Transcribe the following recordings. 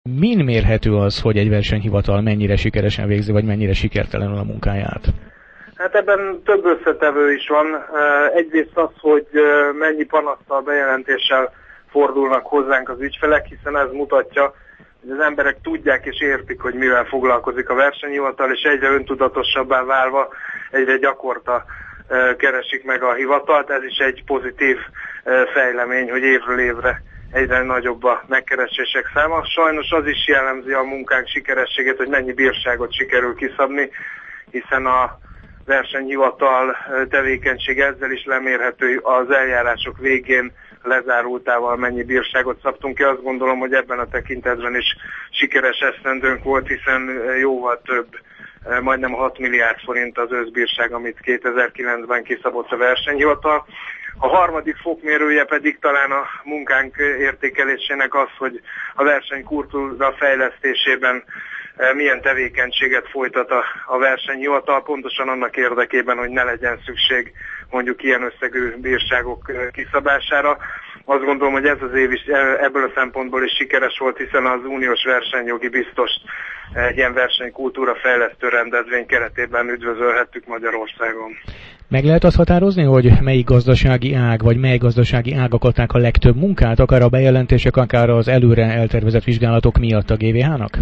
Min mérhető az, hogy egy versenyhivatal mennyire sikeresen végzi, vagy mennyire sikertelenül a munkáját? Hát ebben több összetevő is van. Egyrészt az, hogy mennyi panasztal, bejelentéssel fordulnak hozzánk az ügyfelek, hiszen ez mutatja, hogy az emberek tudják és értik, hogy mivel foglalkozik a versenyhivatal, és egyre öntudatosabbá válva, egyre gyakorta keresik meg a hivatalt. Ez is egy pozitív fejlemény, hogy évről évre egyre nagyobb a megkeresések száma. Sajnos az is jellemzi a munkánk sikerességét, hogy mennyi bírságot sikerül kiszabni, hiszen a versenyhivatal tevékenység ezzel is lemérhető, az eljárások végén lezárultával mennyi bírságot szabtunk ki. Azt gondolom, hogy ebben a tekintetben is sikeres esztendőnk volt, hiszen jóval több, majdnem 6 milliárd forint az összbírság, amit 2009-ben kiszabott a versenyhivatal. A harmadik fokmérője pedig talán a munkánk értékelésének az, hogy a versenykultúra fejlesztésében milyen tevékenységet folytat a versenyhivatal, pontosan annak érdekében, hogy ne legyen szükség mondjuk ilyen összegű bírságok kiszabására. Azt gondolom, hogy ez az év is ebből a szempontból is sikeres volt, hiszen az uniós versenyjogi biztost egy ilyen versenykultúra fejlesztő rendezvény keretében üdvözölhettük Magyarországon. Meg lehet azt határozni, hogy melyik gazdasági ág, vagy mely gazdasági ágak adták a legtöbb munkát, akár a bejelentések, akár az előre eltervezett vizsgálatok miatt a GVH-nak?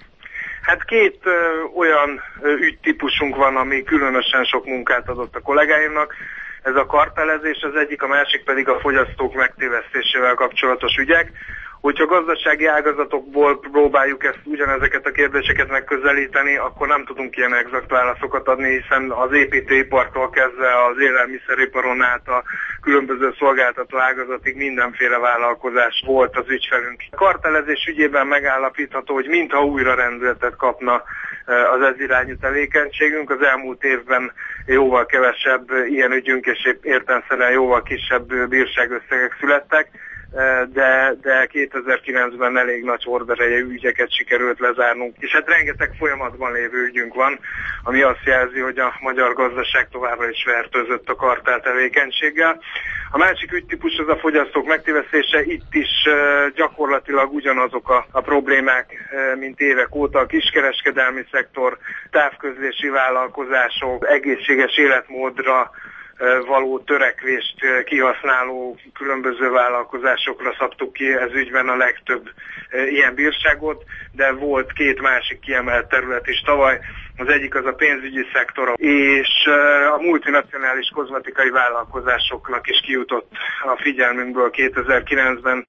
Hát két olyan ügytípusunk van, ami különösen sok munkát adott a kollégáimnak. Ez a kartelezés az egyik, a másik pedig a fogyasztók megtévesztésével kapcsolatos ügyek. Hogyha gazdasági ágazatokból próbáljuk ugyanezeket a kérdéseket megközelíteni, akkor nem tudunk ilyen exakt válaszokat adni, hiszen az építőipartól kezdve az élelmiszeriparon át a különböző szolgáltató ágazatig mindenféle vállalkozás volt az ügyfelünk. A kartelezés ügyében megállapítható, hogy mintha újra rendeletet kapna az ez irányú tevékenységünk. Az elmúlt évben jóval kevesebb ilyen ügyünk, és értelemszerűen jóval kisebb bírságösszegek születtek. De 2009-ben elég nagy horderejű ügyeket sikerült lezárnunk, és hát rengeteg folyamatban lévő ügyünk van, ami azt jelzi, hogy a magyar gazdaság továbbra is fertőzött a kartell tevékenységgel. A másik ügytípus az a fogyasztók megtévesztése, itt is gyakorlatilag ugyanazok a problémák, mint évek óta, a kiskereskedelmi szektor, távközlési vállalkozások, egészséges életmódra való törekvést kihasználó különböző vállalkozásokra szabtuk ki ez ügyben a legtöbb ilyen bírságot, de volt két másik kiemelt terület is tavaly. Az egyik az a pénzügyi szektor, és a multinacionális kozmetikai vállalkozásoknak is kijutott a figyelmünkből 2009-ben.